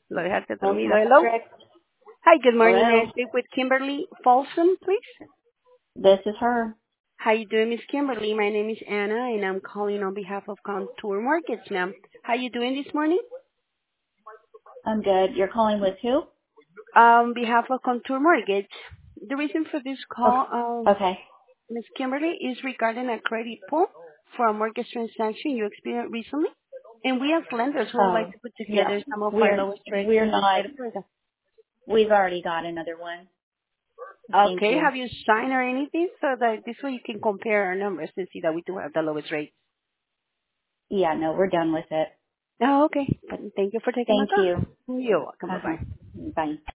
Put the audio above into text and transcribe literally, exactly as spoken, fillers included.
Lo dejaste Well, dormido. Hello. Patrick. Hi, good morning. May I Hello. speak with Kimberly Folsom, please? This is her. How you doing, Miss Kimberly? My name is Anna, and I'm calling on behalf of Contour Mortgage, ma'am. How you doing this morning? I'm good. You're calling with who? On behalf of Contour Mortgage. The reason for this Okay. call, um, Okay. Miss Kimberly, is regarding a credit pull for a mortgage transaction you experienced recently. And we as lenders would like Oh, to put yeah. together some of our We're lowest rates we're in the not. state of Florida. We've already got another one. Thank Okay, you. have you signed or anything so that this way you can compare our numbers and see that we do have the lowest rate? Yeah. No, we're done with it. Oh, okay. Thank you for taking my Thank you. call. You're welcome. Uh huh. Bye-bye. Bye.